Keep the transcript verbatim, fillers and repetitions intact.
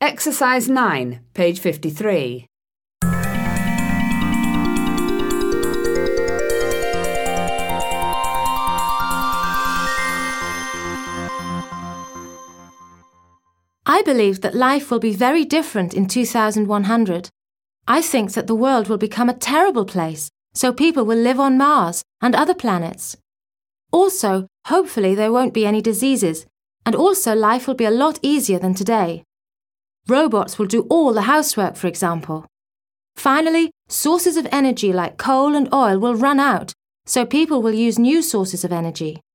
Exercise nine, page fifty-three. I believe that life will be very different in two thousand one hundred. I think that the world will become a terrible place, so people will live on Mars and other planets. Also, hopefully there won't be any diseases, and also life will be a lot easier than today. Robots will do all the housework, for example. Finally, sources of energy like coal and oil will run out, so people will use new sources of energy.